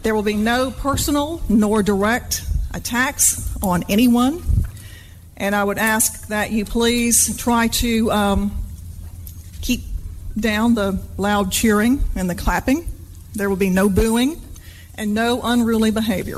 There will be no personal nor direct attacks on anyone. And I would ask that you please try to keep down the loud cheering and the clapping. There will be no booing and no unruly behavior.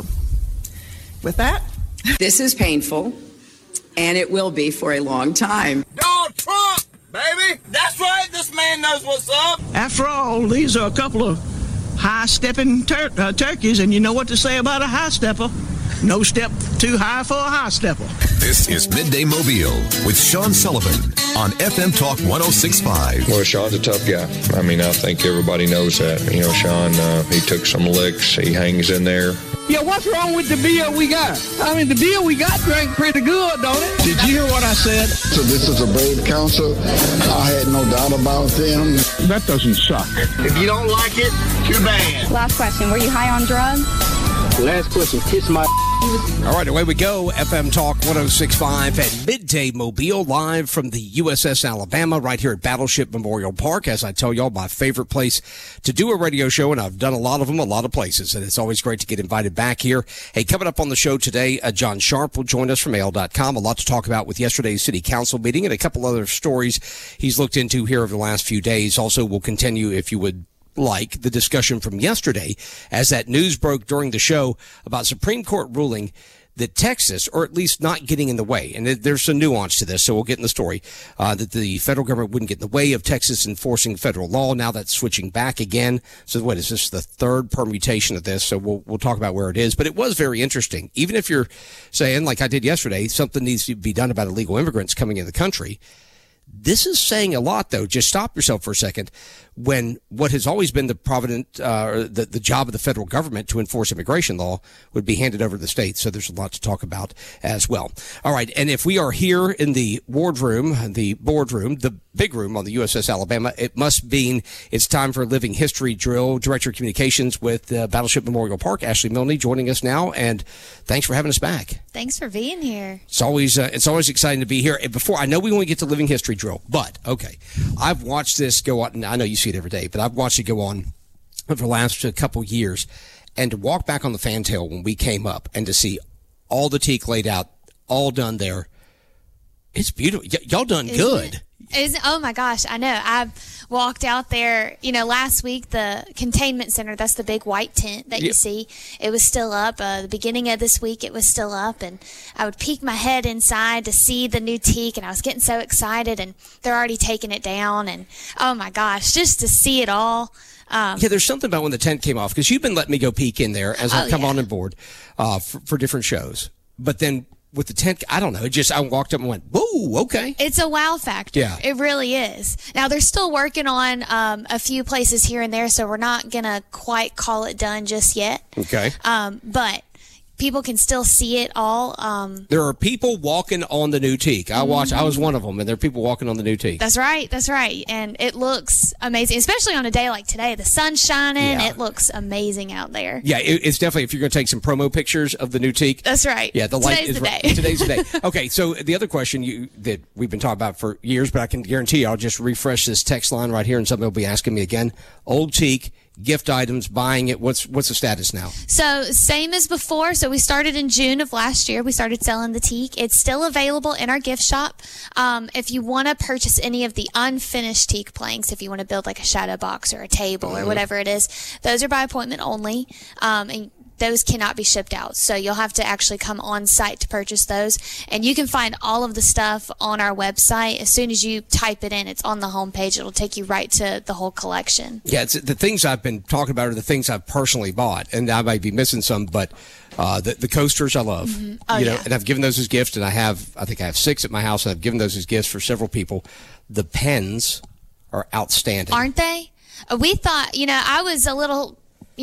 With that, this is painful, and it will be for a long time. Donald Trump, baby! That's right, this man knows what's up! After all, these are a couple of high-stepping turkeys, and you know what to say about a high-stepper. No step too high for a high-stepper. This is Midday Mobile with Sean Sullivan on FM Talk 106.5. Well, Sean's a tough guy. I mean, I think everybody knows that. You know, Sean, he took some licks. He hangs in there. Yeah, what's wrong with the beer we got? I mean, the beer we got drank pretty good, don't it? Did you hear what I said? So this is a brave council. I had no doubt about them. That doesn't suck. If you don't like it, too bad. Last question, were you high on drugs? Last question, kiss my... All right, away we go. FM Talk 106.5 at Midday Mobile, live from the USS Alabama, right here at Battleship Memorial Park. As I tell y'all, my favorite place to do a radio show, and I've done a lot of them, a lot of places, and it's always great to get invited back here. Hey, coming up on the show today, John Sharp will join us from AL.com. A lot to talk about with yesterday's city council meeting and a couple other stories he's looked into here over the last few days. Also, we'll continue, if you would like, the discussion from yesterday as that news broke during the show about Supreme Court ruling that Texas, or at least not getting in the way, and there's some nuance to this, so we'll get in the story, that the federal government wouldn't get in the way of Texas enforcing federal law. Now that's switching back again. So what is this, the third permutation of this? So we'll talk about where it is. But it was very interesting. Even if you're saying, like I did yesterday, something needs to be done about illegal immigrants coming in the country, this is saying a lot, though. Just stop yourself for a second. When what has always been the job of the federal government to enforce immigration law would be handed over to the states. So there's a lot to talk about as well. All right. And if we are here in the boardroom, the big room on the USS Alabama, it must mean it's time for a living history drill. Director of Communications with Battleship Memorial Park, Ashley Milne, joining us now. And thanks for having us back. Thanks for being here. It's always exciting to be here. And before, I know we want to get to living history drill, but okay, I've watched this go on, and I know you see it every day, but I've watched it go on for the last couple years, and to walk back on the fantail when we came up and to see all the teak laid out, all done there, it's beautiful. Y'all done good. Oh my gosh, I know. I've walked out there, last week, the containment center, that's the big white tent that you see. It was still up. The beginning of this week, it was still up, and I would peek my head inside to see the new teak, and I was getting so excited, and they're already taking it down, and oh my gosh, just to see it all. There's something about when the tent came off, because you've been letting me go peek in there as I come on board for different shows. But then with the tent, I don't know, I walked up and went, whoa, okay. It's a wow factor. Yeah. It really is. Now, they're still working on a few places here and there, so we're not going to quite call it done just yet. Okay. But people can still see it all. There are people walking on the new teak. I was one of them, and there are people walking on the new teak. That's right. And it looks amazing, especially on a day like today. The sun's shining. Yeah. It looks amazing out there. Yeah, it's definitely, if you're going to take some promo pictures of the new teak. That's right. Yeah, the light is right. Today's the day. Okay, so the other question that we've been talking about for years, but I can guarantee you, I'll just refresh this text line right here, and somebody will be asking me again. Old teak, gift items, buying it. What's the status now? So same as before. So we started in June of last year. We started selling the teak. It's still available in our gift shop. If you want to purchase any of the unfinished teak planks, if you want to build like a shadow box or a table or whatever it is, those are by appointment only. And those cannot be shipped out. So you'll have to actually come on site to purchase those. And you can find all of the stuff on our website. As soon as you type it in, it's on the homepage. It'll take you right to the whole collection. Yeah, it's the things I've been talking about are the things I've personally bought. And I might be missing some, but the coasters I love. Mm-hmm. Oh, yeah. And I've given those as gifts, and I think I have 6 at my house, and I've given those as gifts for several people. The pens are outstanding. Aren't they? We thought, I was a little...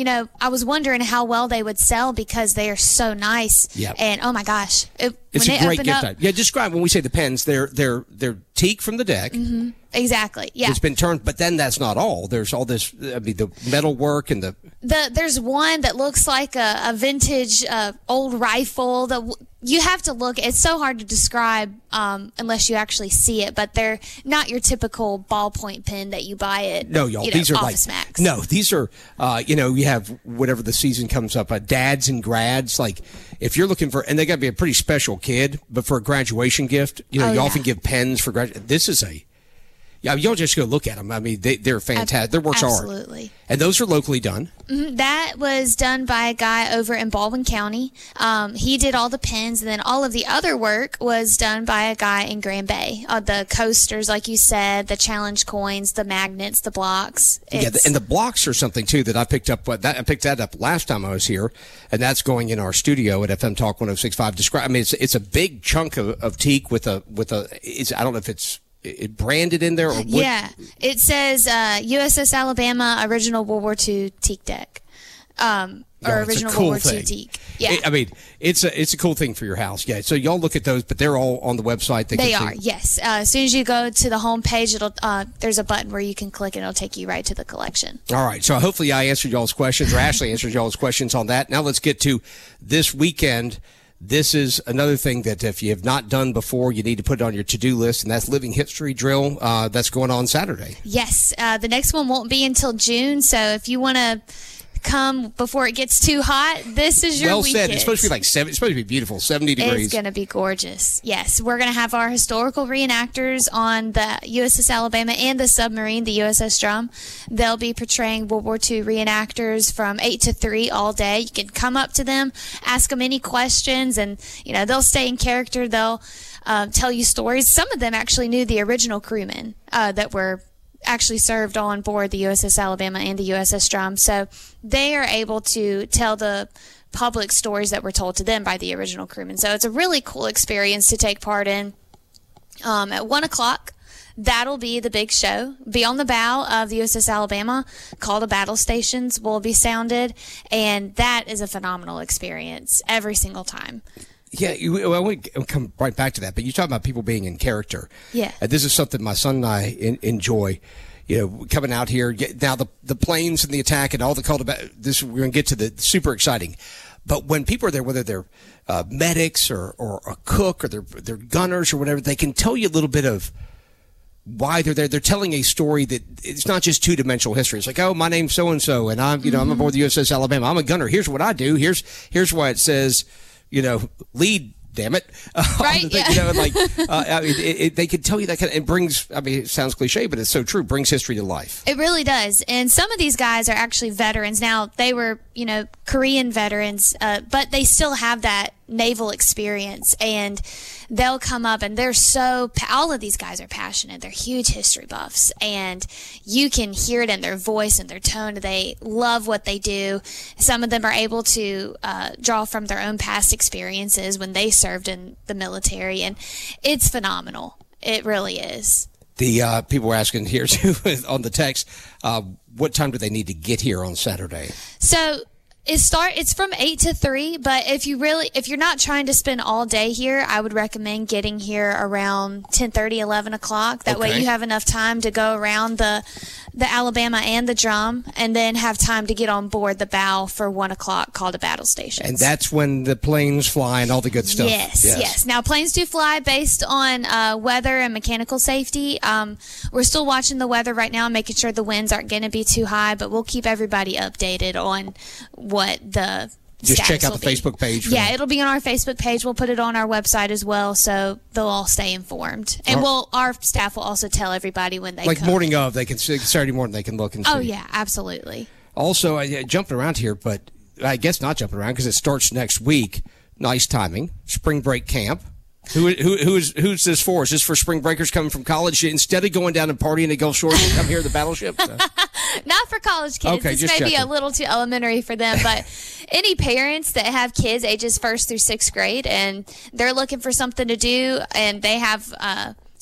I was wondering how well they would sell because they are so nice. Yep. And oh my gosh, it's a great gift item. Yeah, describe when we say the pens. They're teak from the deck. Mm-hmm. Exactly. Yeah. It's been turned, but then that's not all. There's all this. The metal work and there's one that looks like a vintage old rifle. you have to look. It's so hard to describe unless you actually see it, but they're not your typical ballpoint pen that you buy at these are Office Max. No, these are you have whatever the season comes up, dads and grads. Like if you're looking for, and they got to be a pretty special kid, but for a graduation gift, you often give pens for graduation. This is y'all just go look at them. I mean, they're fantastic. Their works are. Absolutely. And those are locally done. Mm-hmm. That was done by a guy over in Baldwin County. He did all the pens, and then all of the other work was done by a guy in Grand Bay. The coasters, like you said, the challenge coins, the magnets, the blocks. And the blocks are something, too, that I picked up. I picked that up last time I was here, and that's going in our studio at FM Talk 106.5. I mean, it's a big chunk of teak with a. I don't know if it's branded in there or what? Yeah, it says USS Alabama original World War II teak deck, or original cool World War II thing. teak. Yeah, I mean it's a cool thing for your house. Yeah, so y'all look at those, but they're all on the website. They are. Yes, as soon as you go to the home page, there's a button where you can click and it'll take you right to the collection. All right, so hopefully I answered y'all's questions, or Ashley answered y'all's questions on that. Now let's get to this weekend. This is another thing that if you have not done before, you need to put it on your to-do list, and that's Living History Drill. That's going on Saturday. Yes. The next one won't be until June, so if you want to come before it gets too hot, this is your weekend. Well said. It's supposed to be it's supposed to be beautiful, 70 degrees. It's going to be gorgeous. Yes. We're going to have our historical reenactors on the USS Alabama and the submarine, the USS Drum. They'll be portraying World War II reenactors from 8 to 3 all day. You can come up to them, ask them any questions, and they'll stay in character. They'll tell you stories. Some of them actually knew the original crewmen that were actually served on board the USS Alabama and the USS Drum. So they are able to tell the public stories that were told to them by the original crewmen. So it's a really cool experience to take part in. At 1 o'clock, that'll be the big show. Be on the bow of the USS Alabama. Call to battle stations will be sounded. And that is a phenomenal experience every single time. Yeah, I want to come right back to that, but you talk about people being in character. Yeah. This is something my son and I enjoy, coming out here. Now, the planes and the attack and all the call to this, we're going to get to the super exciting. But when people are there, whether they're medics or a cook or they're gunners or whatever, they can tell you a little bit of why they're there. They're telling a story that it's not just two-dimensional history. It's like, oh, my name's so-and-so, and I'm, I'm aboard the USS Alabama. I'm a gunner. Here's what I do. Here's why it says, lead, damn it. Right. They can tell you that it brings, it sounds cliche, but it's so true, brings history to life. It really does. And some of these guys are actually veterans. Now, they were, Korean veterans, but they still have that naval experience, and they'll come up and they're all of these guys are passionate. They're huge history buffs, and you can hear it in their voice and their tone. They love what they do. Some of them are able to draw from their own past experiences when they served in the military, and it's phenomenal. It really is. The people were asking here too on the text, what time do they need to get here on Saturday? So it's from 8 to 3, but if you're not trying to spend all day here, I would recommend getting here around 10:30, 11 o'clock. That way you have enough time to go around the Alabama and the Drum, and then have time to get on board the bow for 1 o'clock call to battle stations. And that's when the planes fly and all the good stuff. Yes. Now, planes do fly based on weather and mechanical safety. We're still watching the weather right now, making sure the winds aren't going to be too high, but we'll keep everybody updated on what the just check out the Facebook page. Yeah, it'll be on our Facebook page. We'll put it on our website as well, so they'll all stay informed. And our staff will also tell everybody when they come. Morning of, they can Saturday morning they can look and see. Oh yeah, absolutely. Also, jumping around here, but I guess not jumping around because it starts next week. Nice timing. Spring break camp. Who's this for? Is this for spring breakers coming from college? Instead of going down and partying at Gulf Shores, come here to the battleship? Not for college kids. Okay, this may be a little too elementary for them, but any parents that have kids ages 1st through 6th grade and they're looking for something to do and they have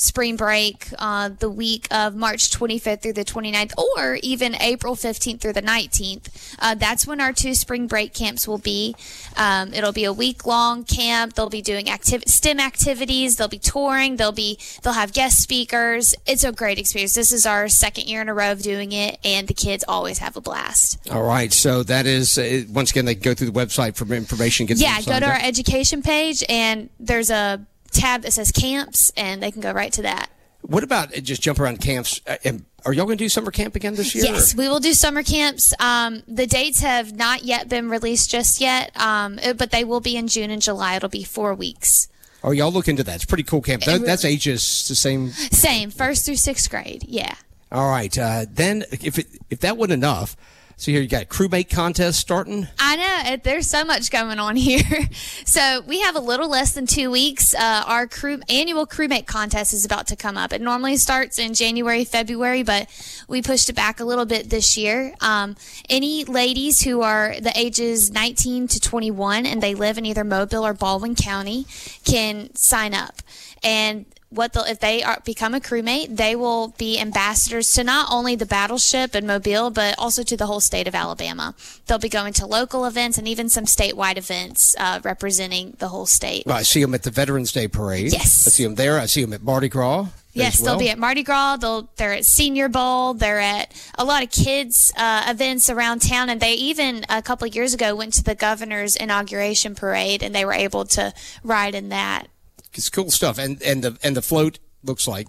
spring break the week of March 25th through the 29th, or even April 15th through the 19th. That's when our 2 spring break camps will be. It'll be a week-long camp. They'll be doing STEM activities. They'll be touring. They'll have guest speakers. It's a great experience. This is our 2nd year in a row of doing it, and the kids always have a blast. All right. So that is, once again, they can go through the website for information. Go to our education page, and there's a tab that says camps, and they can go right to that. What about just jump around camps? Are y'all going to do summer camp again this year? Yes, we will do summer camps. The dates have not yet been released just yet, but they will be in June and July. It'll be 4 weeks. Oh, y'all look into that. It's pretty cool camp. That's ages the same? Same, 1st through 6th grade, yeah. All right. Then if that wasn't enough, so here you got a crewmate contest starting. I know. There's so much going on here. So we have a little less than 2 weeks. Our annual crewmate contest is about to come up. It normally starts in January, February, but we pushed it back a little bit this year. Any ladies who are the ages 19 to 21 and they live in either Mobile or Baldwin County can sign up. And if they become a crewmate, they will be ambassadors to not only the battleship in Mobile, but also to the whole state of Alabama. They'll be going to local events and even some statewide events representing the whole state. Well, I see them at the Veterans Day Parade. Yes. I see them there. I see them at Mardi Gras. Yes, they'll be at Mardi Gras. They're at Senior Bowl. They're at a lot of kids' events around town. And they even, a couple of years ago, went to the governor's inauguration parade, and they were able to ride in that. It's cool stuff, and the float looks like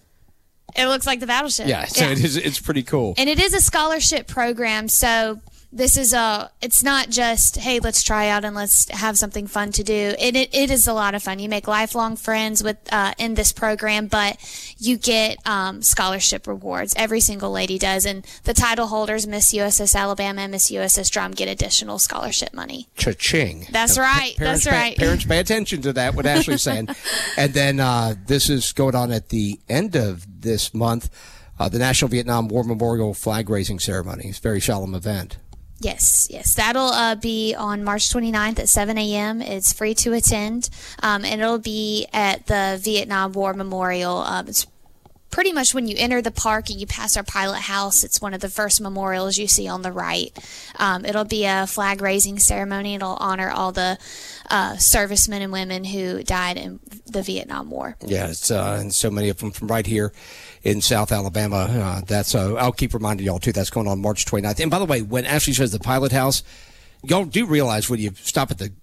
the battleship. Yeah, so yeah. It's pretty cool. And it is a scholarship program, so this is it's not just, hey, let's try out and let's have something fun to do. It is a lot of fun. You make lifelong friends with in this program, but you get scholarship rewards. Every single lady does, and the title holders, Miss USS Alabama and Miss USS Drum, get additional scholarship money. Cha-ching. That's right. That's right. Parents pay attention to that, what Ashley's saying. And then this is going on at the end of this month, the National Vietnam War Memorial Flag Raising Ceremony. It's a very solemn event. Yes. That'll be on March 29th at 7 a.m. It's free to attend, and it'll be at the Vietnam War Memorial. It's pretty much when you enter the park and you pass our pilot house. It's one of the first memorials you see on the right. It'll be a flag-raising ceremony. It'll honor all the servicemen and women who died in the Vietnam War. Yeah, and so many of them from right here in South Alabama. I'll keep reminding y'all, too, that's going on March 29th. And by the way, when Ashley says the pilot house, y'all do realize when you stop at the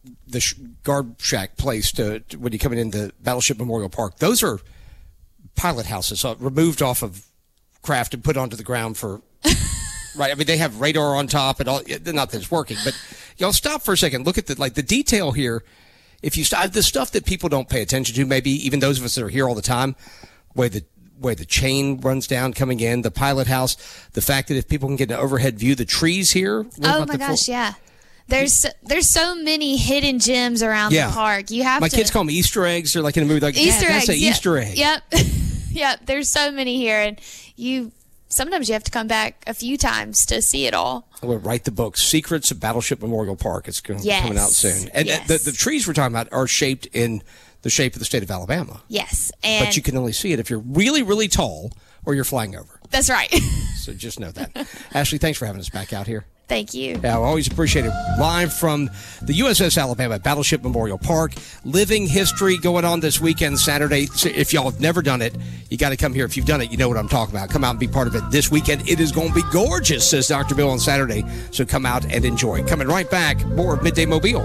guard shack place when you're coming into Battleship Memorial Park, those are pilot houses removed off of craft and put onto the ground for right. I mean, they have radar on top and all. Not that it's working, but y'all stop for a second. Look at the detail here. If you stop, the stuff that people don't pay attention to, maybe even those of us that are here all the time, where the chain runs down coming in, the pilot house, the fact that if people can get an overhead view, the trees here. Oh my gosh, yeah. There's so many hidden gems around the park. My kids call them Easter eggs. They're like in a movie, like Easter eggs. That's an Easter egg. Yep. Yep. There's so many here, and sometimes you have to come back a few times to see it all. We'll write the book, Secrets of Battleship Memorial Park. It's coming out soon. And the trees we're talking about are shaped in the shape of the state of Alabama. Yes. But you can only see it if you're really, really tall or you're flying over. That's right. So just know that. Ashley, thanks for having us back out here. Thank you. Yeah, I always appreciate it. Live from the USS Alabama Battleship Memorial Park. Living history going on this weekend, Saturday. So if y'all have never done it, you got to come here. If you've done it, you know what I'm talking about. Come out and be part of it this weekend. It is going to be gorgeous, says Dr. Bill on Saturday. So come out and enjoy. Coming right back, more of Midday Mobile.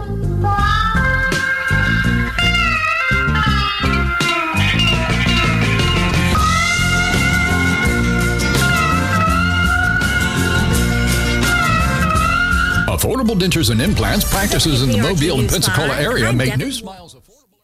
Affordable Dentures and Implants practices in the Mobile and Pensacola area make new smiles affordable.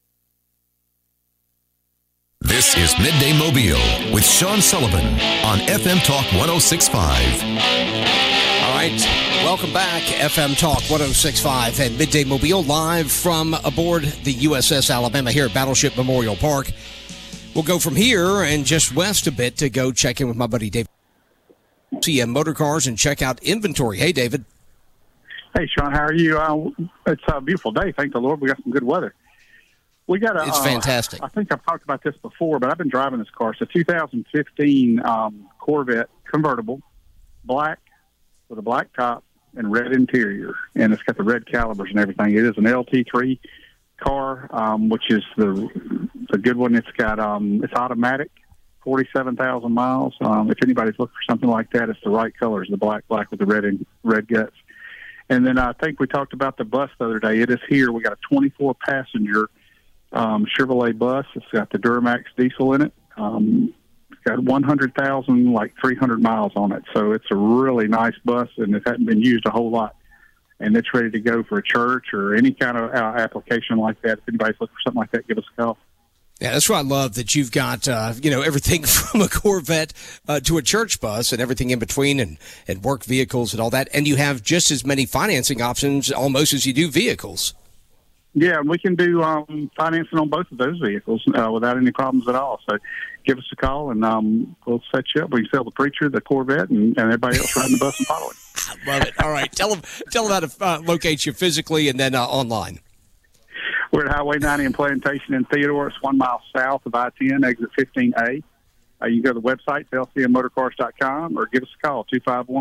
This is Midday Mobile with Sean Sullivan on FM Talk 106.5. All right, welcome back. FM Talk 106.5 and Midday Mobile live from aboard the USS Alabama here at Battleship Memorial Park. We'll go from here and just west a bit to go check in with my buddy David. CM Motor Cars and check out inventory. Hey, David. Hey, Sean, how are you? It's a beautiful day. Thank the Lord. We got some good weather. We got it's fantastic. I think I've talked about this before, but I've been driving this car. It's a 2015 Corvette convertible, black with a black top and red interior, and it's got the red calibers and everything. It is an LT3 car, which is the good one. It's got it's automatic, 47,000 miles. If anybody's looking for something like that, it's the right colors, the black with the red guts. And then I think we talked about the bus the other day. It is here. We got a 24-passenger Chevrolet bus. It's got the Duramax diesel in it. It's got 100,000, like 300 miles on it. So it's a really nice bus, and it hasn't been used a whole lot. And it's ready to go for a church or any kind of application like that. If anybody's looking for something like that, give us a call. Yeah, that's why I love that you've got, everything from a Corvette to a church bus and everything in between and work vehicles and all that. And you have just as many financing options almost as you do vehicles. Yeah, we can do financing on both of those vehicles without any problems at all. So give us a call, and we'll set you up. We can sell the preacher, the Corvette, and everybody else riding the bus and following. I love it. All right. Tell them how to locate you physically and then online. We're at Highway 90 in Plantation in Theodore. It's 1 mile south of I-10, exit 15A. You can go to the website, lcmmotorcars.com, or give us a call,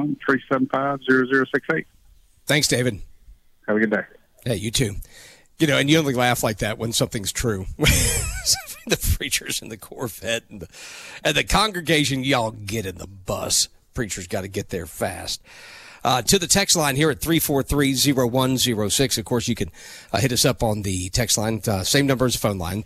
251-375-0068. Thanks, David. Have a good day. Hey, you too. And you only laugh like that when something's true. The preachers in the Corvette and the congregation, y'all get in the bus. Preachers got to get there fast. To the text line here at 343-0106. Of course, you can hit us up on the text line. Same number as the phone line.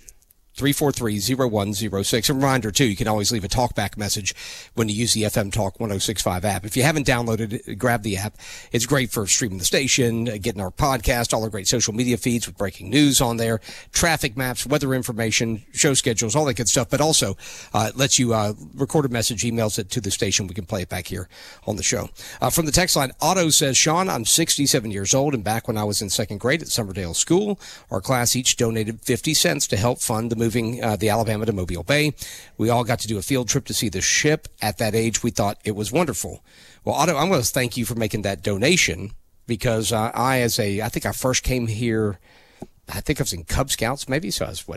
343-0106. A reminder, too, you can always leave a talkback message when you use the FM Talk 106.5 app. If you haven't downloaded it, grab the app. It's great for streaming the station, getting our podcast, all our great social media feeds with breaking news on there, traffic maps, weather information, show schedules, all that good stuff. But also lets you record a message, emails it to the station. We can play it back here on the show. From the text line, Otto says, Sean, I'm 67 years old, and back when I was in second grade at Summerdale School, our class each donated 50 cents to help fund the moving the Alabama to Mobile Bay. We all got to do a field trip to see the ship. At that age, we thought it was wonderful. Well, Otto, I'm going to thank you for making that donation because I think I first came here, I think I was in Cub Scouts maybe, so I was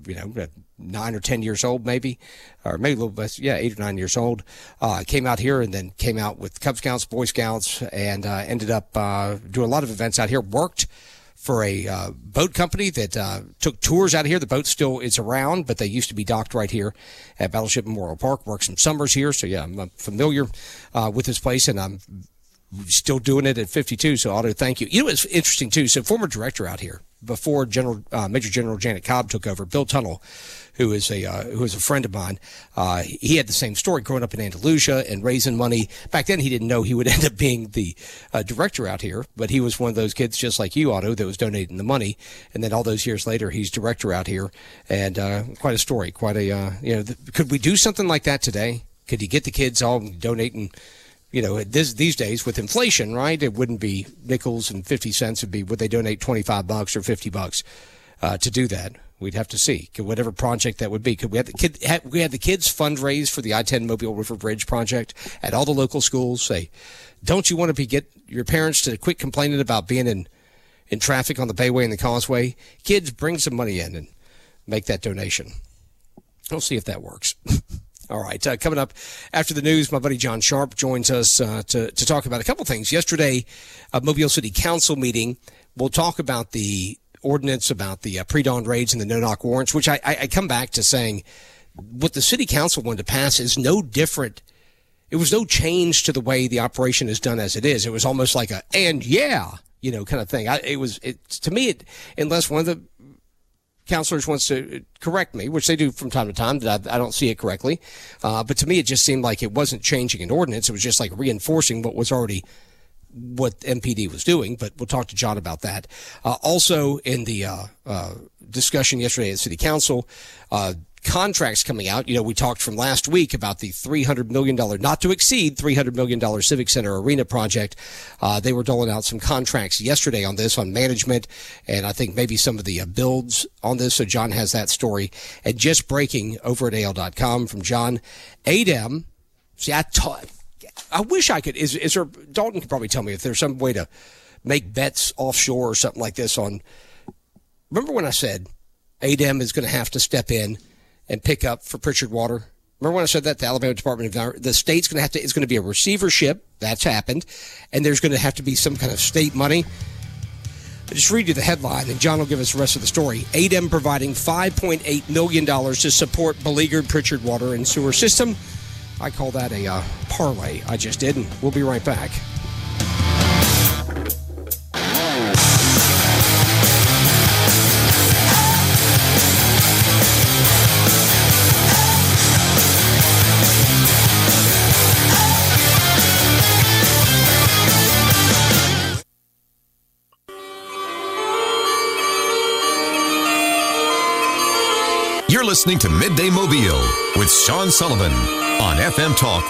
9 or 10 years old maybe, or maybe a little less, 8 or 9 years old. Came out here and then came out with Cub Scouts, Boy Scouts, and ended up doing a lot of events out here, worked for a boat company that took tours out of here. The boat still is around, but they used to be docked right here at Battleship Memorial Park. Worked some summers here, so yeah, I'm familiar with this place, and I'm still doing it at 52. So Otto, thank you. It's interesting too. So former director out here before Major General Janet Cobb took over, Bill Tunnell, who is a friend of mine. He had the same story growing up in Andalusia and raising money. Back then, he didn't know he would end up being the director out here, but he was one of those kids just like you, Otto, that was donating the money. And then all those years later, he's director out here, and quite a story. Quite a could we do something like that today? Could you get the kids all donating? These days with inflation, right? It wouldn't be nickels and 50 cents. It'd be, would they donate $25 or $50 to do that? We'd have to see. Whatever project that would be. Could we have the kids fundraise for the I-10 Mobile River Bridge project at all the local schools? Say, don't you want to get your parents to quit complaining about being in traffic on the Bayway and the Causeway? Kids, bring some money in and make that donation. We'll see if that works. All right, coming up after the news, my buddy John Sharp joins us to talk about a couple things. Yesterday, Mobile City Council meeting, we'll talk about the ordinance about the pre-dawn raids and the no-knock warrants, which I come back to saying what the City Council wanted to pass is no different. It was no change to the way the operation is done as it is. It was almost like kind of thing. To me, unless one of the counselors wants to correct me, which they do from time to time, that I don't see it correctly. But to me, it just seemed like it wasn't changing an ordinance. It was just like reinforcing what MPD was doing. But we'll talk to John about that. Also, in the discussion yesterday at City Council, contracts coming out. We talked from last week about the $300 million, not to exceed $300 million Civic Center Arena project. They were doling out some contracts yesterday on this, on management, and I think maybe some of the builds on this. So John has that story. And just breaking over at AL.com from John. ADEM, see, I wish I could, is there, Dalton could probably tell me if there's some way to make bets offshore or something like this on, remember when I said, ADEM is going to have to step in and pick up for Pritchard Water. Remember when I said that? The Alabama Department of Environment, the state's going to have to, it's going to be a receivership. That's happened. And there's going to have to be some kind of state money. I'll just read you the headline, and John will give us the rest of the story. ADEM providing $5.8 million to support beleaguered Pritchard Water and Sewer System. I call that a parlay. I just did, and we'll be right back. You're listening to Midday Mobile with Sean Sullivan on FM Talk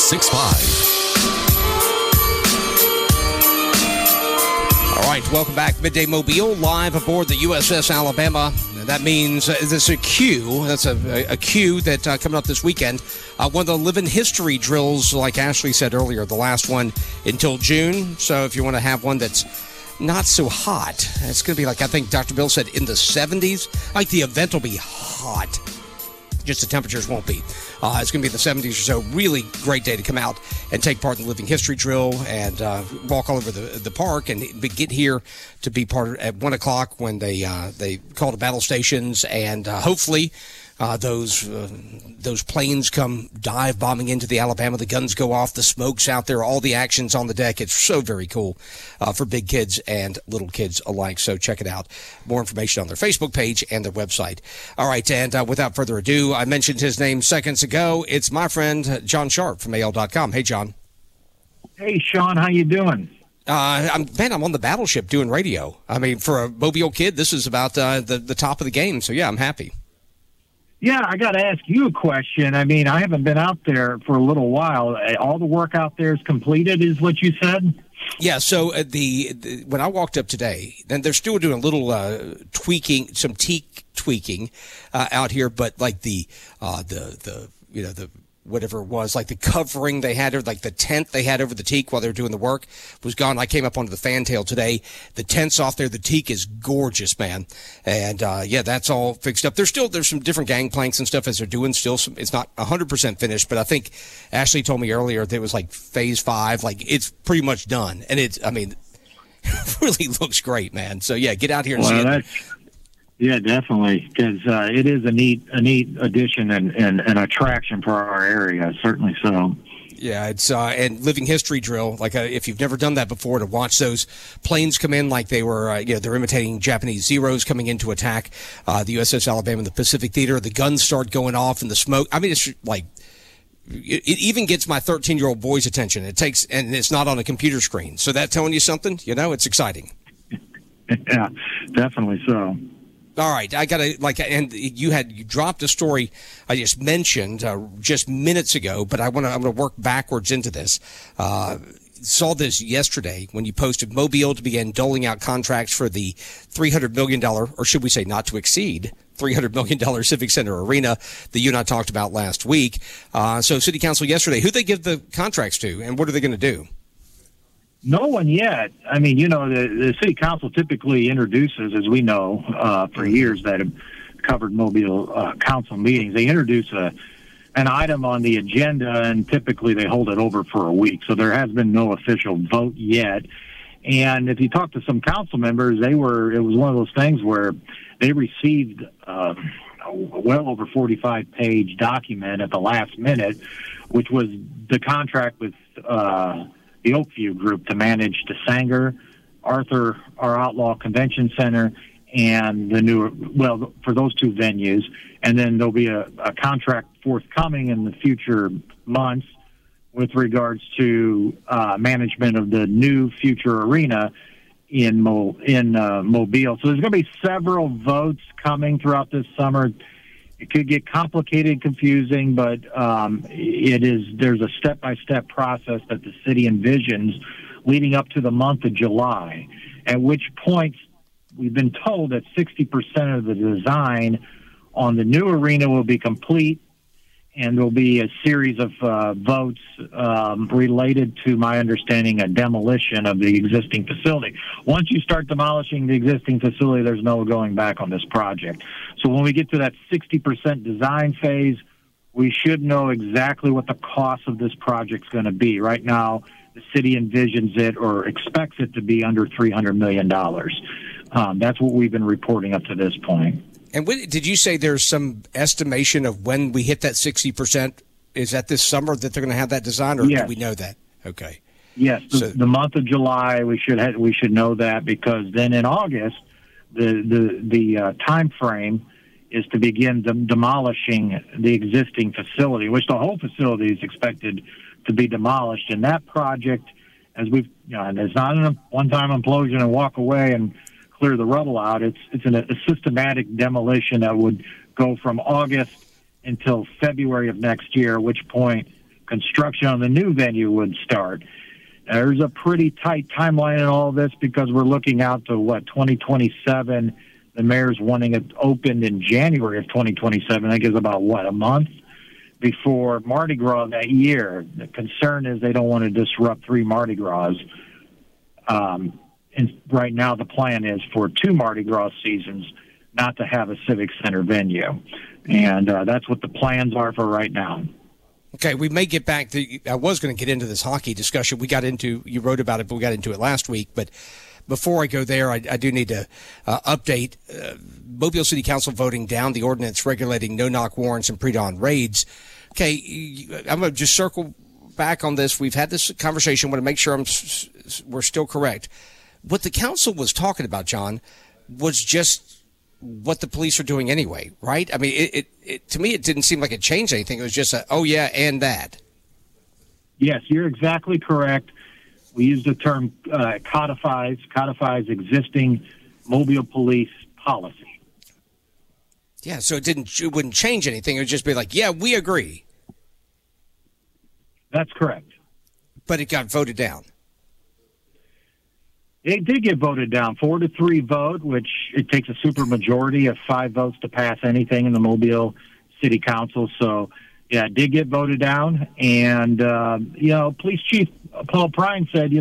106.5. All right, welcome back. Midday Mobile, live aboard the USS Alabama. That means there's a queue. That's a queue that coming up this weekend. One of the living history drills, like Ashley said earlier, the last one until June. So if you want to have one that's not so hot, it's going to be like, I think Dr. Bill said, in the 70s. Like the event will be hot. Just the temperatures won't be. It's going to be in the 70s or so. Really great day to come out and take part in the living history drill and walk all over the park and get here to be part at 1 o'clock when they call to battle stations, and hopefully those planes come dive bombing into the Alabama. The guns go off, the smoke's out there, all the action's on the deck. It's so very cool for big kids and little kids alike. So check it out. More information on their Facebook page and their website. All right, and without further ado, I mentioned his name seconds ago. It's my friend John Sharp from AL.com. Hey, John. Hey, Sean. How you doing? I'm on the battleship doing radio. I mean, for a Mobile kid, this is about the top of the game. So, yeah, I'm happy. Yeah, I got to ask you a question. I mean, I haven't been out there for a little while. All the work out there is completed, is what you said? Yeah, so when I walked up today, then they're still doing a little tweaking, some teak tweaking out here, but like the whatever it was, like the covering they had, or like the tent they had over the teak while they were doing the work was gone. I came up onto the fantail today. The tent's off there. The teak is gorgeous, man. And, yeah, that's all fixed up. There's some different gangplanks and stuff as they're doing still. It's not 100% finished, but I think Ashley told me earlier that it was like phase 5. Like, it's pretty much done. And it really looks great, man. So, yeah, get out here and see it. Yeah, definitely, because it is a neat addition and an attraction for our area, certainly so. Yeah, it's and living history drill. Like if you've never done that before, to watch those planes come in like they were, they're imitating Japanese Zeros coming in to attack the USS Alabama in the Pacific Theater. The guns start going off and the smoke. I mean, it's like it even gets my 13-year-old boy's attention. It takes, and it's not on a computer screen. So that telling you something? It's exciting. Yeah, definitely so. All right, I gotta and you dropped a story I just mentioned just minutes ago, but I'm gonna work backwards into this. Saw this yesterday when you posted Mobile to begin doling out contracts for the $300 million, or should we say not to exceed $300 million Civic Center Arena that you and I talked about last week. So City Council yesterday, who'd they give the contracts to, and what are they going to do? No one yet. I mean, the City Council typically introduces, as we know for years that have covered Mobile council meetings, they introduce an item on the agenda, and typically they hold it over for a week. So there has been no official vote yet. And if you talk to some council members, it was one of those things where they received a well over 45-page document at the last minute, which was the contract with the Oakview Group to manage the Sanger, Arthur R. Outlaw Convention Center, and for those two venues. And then there'll be a contract forthcoming in the future months with regards to management of the new future arena in Mobile. So there's going to be several votes coming throughout this summer. It could get complicated, confusing, but there's a step-by-step process that the city envisions leading up to the month of July, at which point we've been told that 60% of the design on the new arena will be complete, and there'll be a series of votes related to, my understanding, a demolition of the existing facility. Once you start demolishing the existing facility, there's no going back on this project. So when we get to that 60% design phase, we should know exactly what the cost of this project's going to be. Right now, the city envisions it or expects it to be under $300 million. That's what we've been reporting up to this point. And did you say there's some estimation of when we hit that 60%? Is that this summer that they're going to have that design, or do we know that? Okay. Yes, the month of July we should know that, because then in August the time frame is to begin demolishing the existing facility, which the whole facility is expected to be demolished. And that project, as we've, it's not a one-time implosion and walk away and clear the rubble out. It's a systematic demolition that would go from August until February of next year, at which point construction on the new venue would start. There's a pretty tight timeline in all this, because we're looking out to 2027. The mayor's wanting it opened in January of 2027. That gives about a month before Mardi Gras that year. The concern is they don't want to disrupt 3 Mardi Gras. And right now the plan is for 2 Mardi Gras seasons not to have a civic center venue. And that's what the plans are for right now. Okay, we may get back to, I was going to get into this hockey discussion. You wrote about it, but we got into it last week. But before I go there, I do need to update Mobile City Council voting down the ordinance regulating no-knock warrants and pre-dawn raids. Okay, I'm going to just circle back on this. We've had this conversation. I want to make sure we're still correct. What the council was talking about, John, was just what the police are doing anyway, right? I mean, it to me, it didn't seem like it changed anything. It was just and that. Yes, you're exactly correct. We use the term codifies existing Mobile police policy. Yeah, so it wouldn't change anything. It would just be like, yeah, we agree. That's correct. But it got voted down. It did get voted down, 4-3 vote, which it takes a supermajority of 5 votes to pass anything in the Mobile City Council. So, yeah, it did get voted down. And, Police Chief Paul Prine said,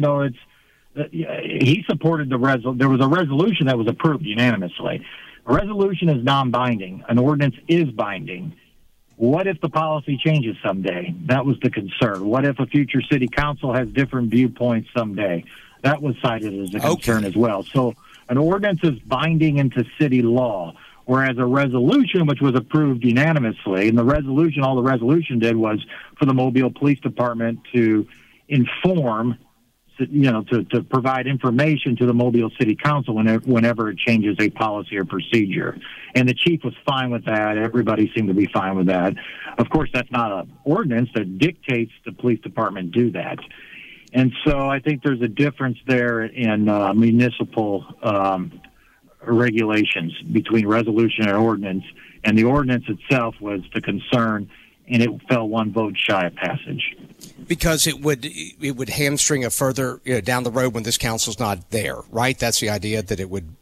he supported there was a resolution that was approved unanimously. A resolution is non-binding. An ordinance is binding. What if the policy changes someday? That was the concern. What if a future city council has different viewpoints someday? That was cited as a concern as well. So an ordinance is binding into city law, whereas a resolution, which was approved unanimously, and all the resolution did was for the Mobile Police Department to inform, to provide information to the Mobile City Council whenever it changes a policy or procedure. And the chief was fine with that. Everybody seemed to be fine with that. Of course, that's not an ordinance that dictates the police department do that. And so I think there's a difference there in municipal regulations between resolution and ordinance. And the ordinance itself was the concern, and it fell 1 vote shy of passage. Because it would hamstring a further down the road when this council's not there, right? That's the idea, that it would.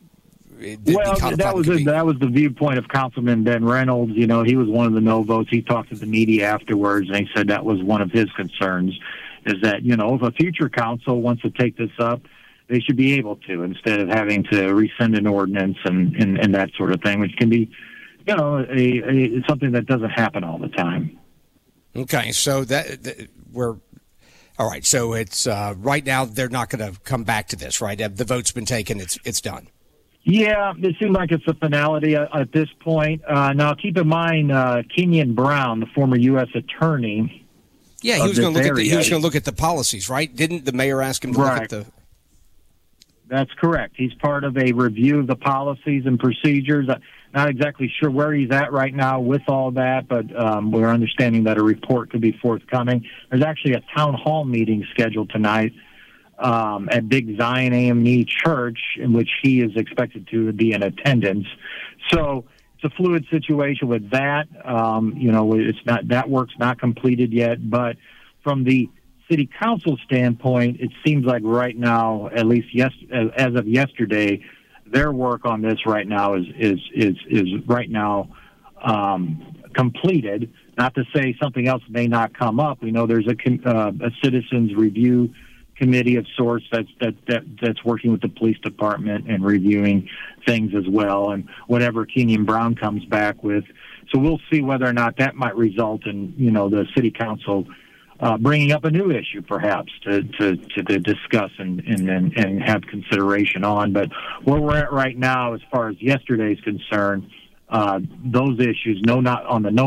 That was the viewpoint of Councilman Ben Reynolds. He was one of the no votes. He talked to the media afterwards, and he said that was one of his concerns. Is that, if a future council wants to take this up, they should be able to, instead of having to rescind an ordinance and that sort of thing, which can be, something that doesn't happen all the time. Okay, so we're all right. So it's right now they're not going to come back to this, right? The vote's been taken. It's done. Yeah, it seems like it's a finality at this point. Now, keep in mind, Kenyon Brown, the former U.S. attorney. Yeah, he was going to look at the policies, right? Didn't the mayor ask him to look at the? That's correct. He's part of a review of the policies and procedures. Not exactly sure where he's at right now with all that, but we're understanding that a report could be forthcoming. There's actually a town hall meeting scheduled tonight at Big Zion AME Church, in which he is expected to be in attendance. So it's a fluid situation with that. It's not, that work's not completed yet, but from the city council standpoint, it seems like right now, at least as of yesterday, their work on this right now is right now completed. Not to say something else may not come up. We know there's a citizens review committee of sorts that's working with the police department and reviewing things as well, and whatever Kenyon Brown comes back with. So we'll see whether or not that might result in, the city council bringing up a new issue, perhaps, to discuss and have consideration on. But where we're at right now, as far as yesterday's concerned, those issues, on the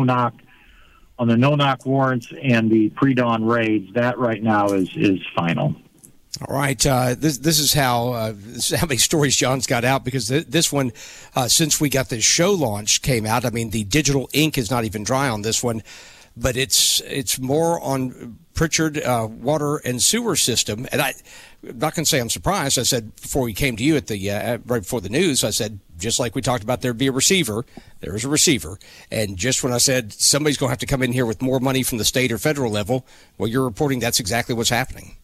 no-knock warrants and the pre-dawn raids, that right now is final. All right. This is how many stories John's got out, because this one, since we got this show launched, came out. I mean, the digital ink is not even dry on this one, but it's more on Pritchard water and sewer system. And I'm not going to say I'm surprised. I said before we came to you at the right before the news, I said, just like we talked about there'd be a receiver, there's a receiver. And just when I said somebody's going to have to come in here with more money from the state or federal level, well, you're reporting that's exactly what's happening.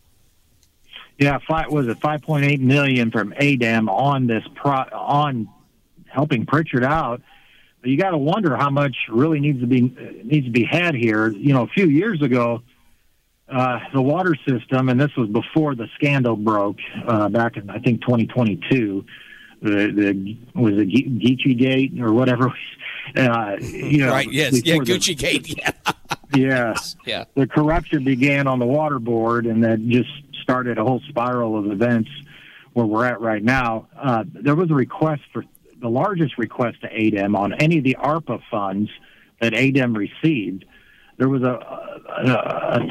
Yeah, $5.8 million from ADEM on this on helping Pritchard out. But you got to wonder how much really needs to be had here. A few years ago, the water system, and this was before the scandal broke back in, I think, 2022. Was it Geechee Gate or whatever? Right. Yes. Yeah. Gucci Gate. Yeah. Yes. Yeah. The corruption began on the water board, and that just started a whole spiral of events where we're at right now. There was a request for the largest request to ADEM on any of the ARPA funds that ADEM received. There was a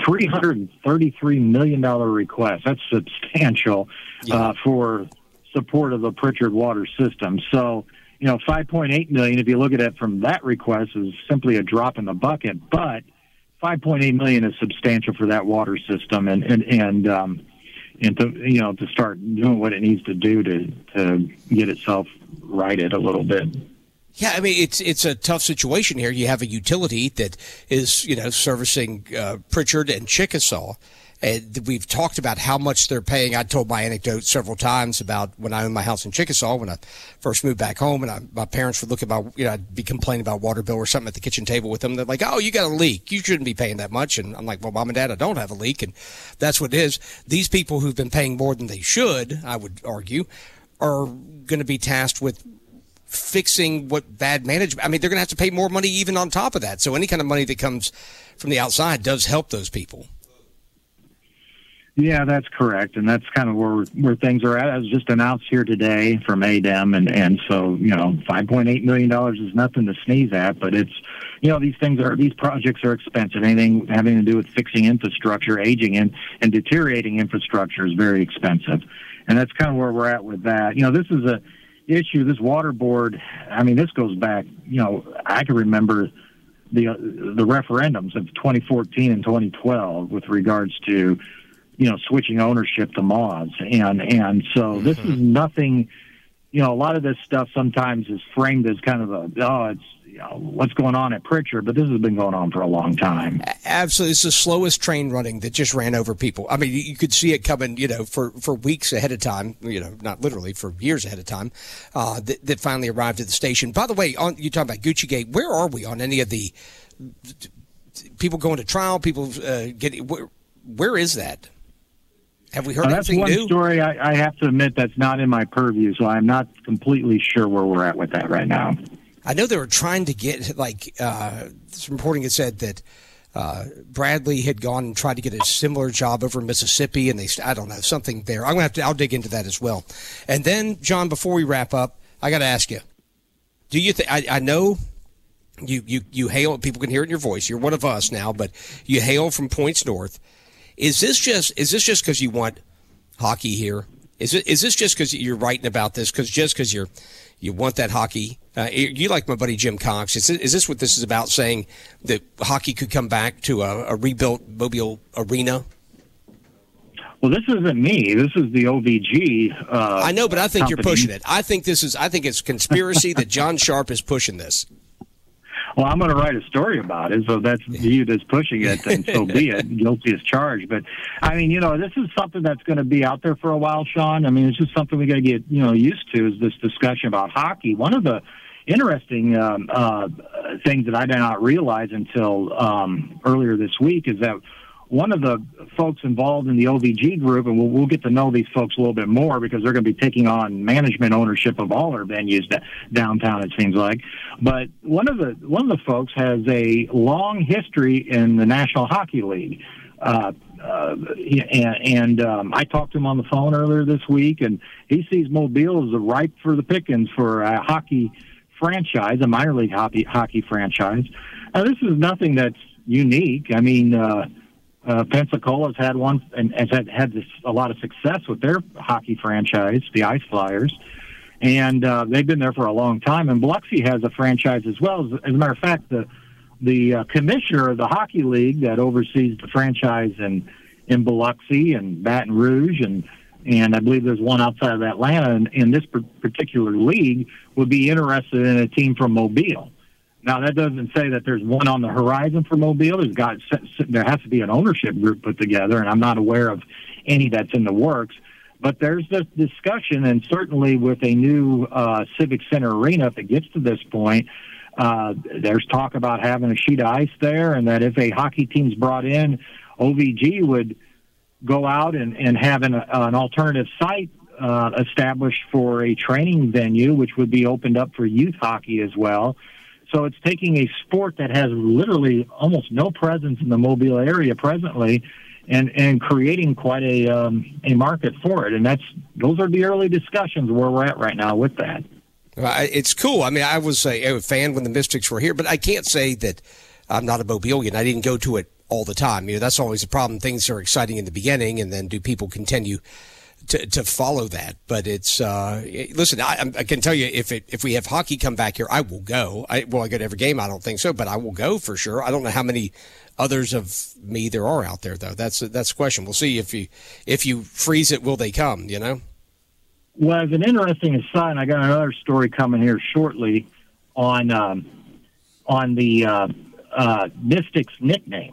$333 million request. That's substantial for support of the Pritchard water system. So, $5.8 million, if you look at it from that request, is simply a drop in the bucket. But $5.8 million is substantial for that water system, and to start doing what it needs to do to get itself righted a little bit. Yeah, I mean, it's a tough situation here. You have a utility that is, servicing Pritchard and Chickasaw. And we've talked about how much they're paying. I told my anecdote several times about when I owned my house in Chickasaw, when I first moved back home, and my parents would look about, I'd be complaining about water bill or something at the kitchen table with them. They're like, "Oh, you got a leak. You shouldn't be paying that much." And I'm like, "Well, Mom and Dad, I don't have a leak." And that's what it is. These people who've been paying more than they should, I would argue, are going to be tasked with fixing what bad management. I mean, they're going to have to pay more money even on top of that. So any kind of money that comes from the outside does help those people. Yeah, that's correct, and that's kind of where things are at. It was just announced here today from ADEM, and so $5.8 million is nothing to sneeze at. But it's these projects are expensive. Anything having to do with fixing infrastructure, aging and deteriorating infrastructure is very expensive, and that's kind of where we're at with that. This is a issue. This water board. I mean, this goes back. I can remember the referendums of 2014 and 2012 with regards to switching ownership to Moz. And so this is nothing, a lot of this stuff sometimes is framed as kind of it's what's going on at Pritchard, but this has been going on for a long time. Absolutely. It's the slowest train running that just ran over people. I mean, you could see it coming, for weeks ahead of time, not literally, for years ahead of time, that finally arrived at the station. By the way, you talking about Gucci Gate, where are we on any of the people going to trial, people getting, where is that? Have we heard anything new? That's one story I have to admit that's not in my purview, so I'm not completely sure where we're at with that right now. I know they were trying to get, some reporting had said that Bradley had gone and tried to get a similar job over in Mississippi, and I don't know, something there. I'll dig into that as well. And then, John, before we wrap up, I got to ask you, do you think, I know you hail, people can hear it in your voice, you're one of us now, but you hail from Points North. Is this just because you want hockey here? Is this just because you're writing about this? Because you want that hockey? You like my buddy Jim Cox. Is this what this is about? Saying that hockey could come back to a rebuilt Mobile arena? Well, this isn't me. This is the OVG. I know, but I think company. You're pushing it. I think it's conspiracy that John Sharp is pushing this. Well, I'm going to write a story about it, so that's viewed as pushing it, and so be it. Guilty as charged. But, I mean, this is something that's going to be out there for a while, Sean. I mean, it's just something we got to get, used to, is this discussion about hockey. One of the interesting things that I did not realize until earlier this week is that one of the folks involved in the OVG group, and we'll get to know these folks a little bit more because they're going to be taking on management ownership of all our venues downtown, it seems like. But one of the folks has a long history in the National Hockey League. I talked to him on the phone earlier this week, and he sees Mobile as ripe for the pickings for a hockey franchise, a minor league hockey franchise. Now, this is nothing that's unique. I mean, Pensacola's had one and has had a lot of success with their hockey franchise, the Ice Flyers, and they've been there for a long time. And Biloxi has a franchise as well. As a matter of fact, the commissioner of the Hockey League that oversees the franchise in Biloxi and Baton Rouge, and I believe there's one outside of Atlanta, and in this particular league would be interested in a team from Mobile. Now, that doesn't say that there's one on the horizon for Mobile. There has to be an ownership group put together, and I'm not aware of any that's in the works. But there's this discussion, and certainly with a new Civic Center arena, if it gets to this point, there's talk about having a sheet of ice there, and that if a hockey team's brought in, OVG would go out and have an alternative site established for a training venue, which would be opened up for youth hockey as well. So it's taking a sport that has literally almost no presence in the Mobile area presently and creating quite a market for it. And those are the early discussions where we're at right now with that. It's cool. I mean, I was a fan when the Mystics were here, but I can't say that I'm not a Mobilean. I didn't go to it all the time. You know, that's always a problem. Things are exciting in the beginning, and then do people continue to follow that? But it's listen, I can tell you if we have hockey come back here, I will go. I go to every game. I don't think so, but I will go for sure. I don't know how many others of me there are out there though. That's the question. We'll see if you freeze it, will they come? You know. Well, as an interesting aside, I got another story coming here shortly on the Mystics nickname.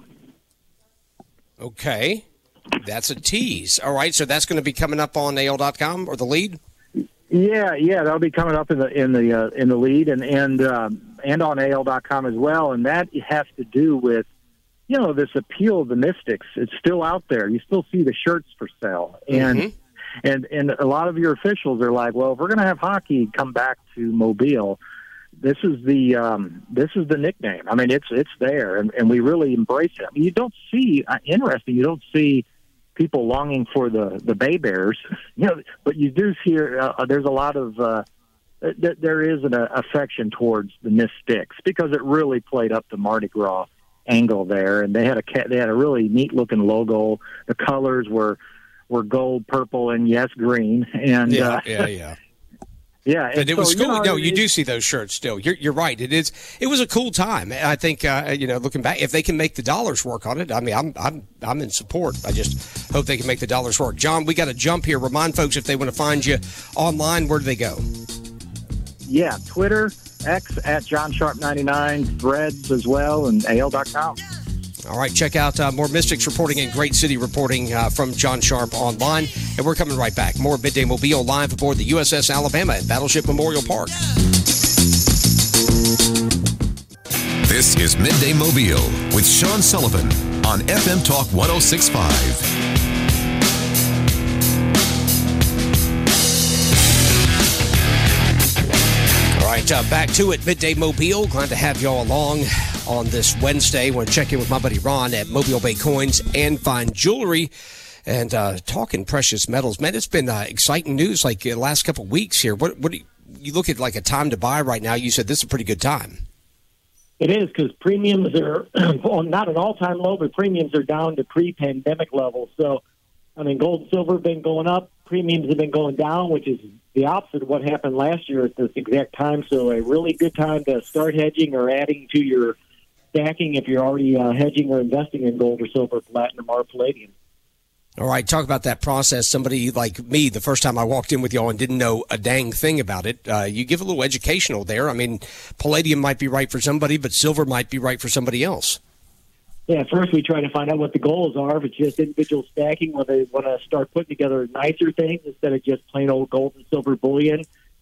Okay. That's a tease. All right, so that's going to be coming up on AL.com or the lead? Yeah, that'll be coming up in the lead and on AL.com as well, and that has to do with, you know, this appeal of the Mystics. It's still out there. You still see the shirts for sale. And a lot of your officials are like, well, if we're going to have hockey come back to Mobile, this is the nickname. I mean, it's there, and we really embrace it. I mean, you don't see people longing for the Bay Bears, you know, but you do hear there's a lot of there is an affection towards the Mystics because it really played up the Mardi Gras angle there, and they had a really neat looking logo. The colors were gold, purple, and yes, green, and yeah. Yeah, but it was cool. No, you do see those shirts still. You're right. It was a cool time. I think looking back, if they can make the dollars work on it, I mean, I'm in support. I just hope they can make the dollars work. John, we got to jump here. Remind folks if they want to find you online, where do they go? Yeah, Twitter, X at John Sharp 99, Threads as well, and AL.com. All right, check out more Mystics reporting and Great City reporting from John Sharp online. And we're coming right back. More Midday Mobile live aboard the USS Alabama at Battleship Memorial Park. This is Midday Mobile with Sean Sullivan on FM Talk 106.5. All right, back to it, Midday Mobile. Glad to have y'all along on this Wednesday. Want to check in with my buddy Ron at Mobile Bay Coins and Fine Jewelry and talking precious metals. Man, it's been exciting news like the last couple of weeks here. What do you look at like a time to buy right now? You said this is a pretty good time. It is because premiums are not an all-time low, but premiums are down to pre-pandemic levels. So, I mean, gold and silver have been going up. Premiums have been going down, which is the opposite of what happened last year at this exact time. So a really good time to start hedging or adding to your stacking if you're already hedging or investing in gold or silver, platinum, or palladium. All right, talk about that process. Somebody like me, the first time I walked in with y'all and didn't know a dang thing about it, you give a little educational there. I mean, palladium might be right for somebody, but silver might be right for somebody else. Yeah, first we try to find out what the goals are. If it's just individual stacking, where they want to start putting together nicer things instead of just plain old gold and silver bullion,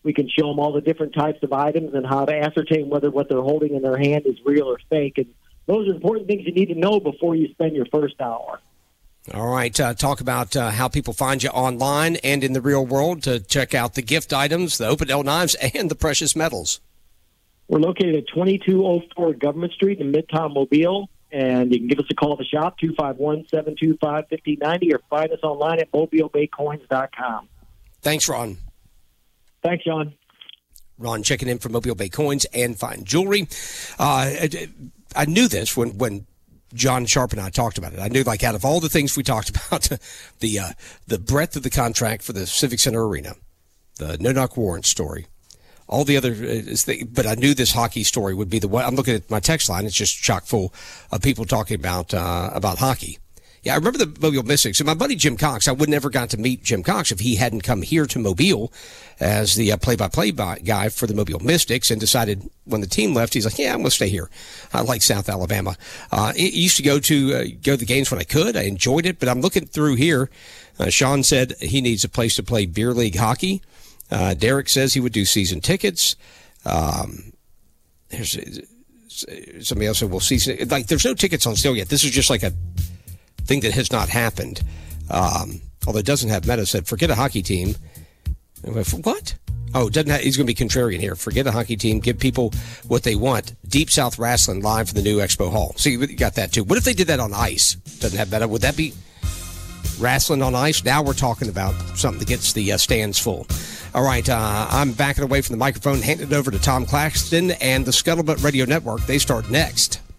We can show them all the different types of items and how to ascertain whether what they're holding in their hand is real or fake. And those are important things you need to know before you spend your first hour. All right. Talk about how people find you online and in the real world to check out the gift items, the Opendale knives, and the precious metals. We're located at 2204 Government Street in Midtown Mobile, and you can give us a call at the shop, 251-725-5090, or find us online at MobileBayCoins.com. Thanks, Ron. Thanks, John. Ron checking in from Mobile Bay Coins and Fine Jewelry. I knew this when John Sharp and I talked about it. I knew, like, out of all the things we talked about, the breadth of the contract for the Civic Center Arena, the no-knock warrant story, all the other but I knew this hockey story would be the one. I'm looking at my text line. It's just chock full of people talking about hockey. Yeah, I remember the Mobile Mystics. And my buddy Jim Cox, I would never got to meet Jim Cox if he hadn't come here to Mobile as the play-by-play guy for the Mobile Mystics, and decided when the team left, he's like, yeah, I'm going to stay here. I like South Alabama. I used to go to the games when I could. I enjoyed it, but I'm looking through here. Sean said he needs a place to play beer league hockey. Derek says he would do season tickets. There's somebody else said, well, season, like, there's no tickets on sale yet. This is just like a thing that has not happened. Although it doesn't have meta, said, forget a hockey team. What? Oh, it doesn't have, he's going to be contrarian here. Forget a hockey team. Give people what they want. Deep South Wrestling live for the new Expo Hall. See, you got that too. What if they did that on ice? Doesn't have meta. Would that be wrestling on ice? Now we're talking about something that gets the stands full. All right, I'm backing away from the microphone, handing it over to Tom Claxton and the Scuttlebutt Radio Network. They start next.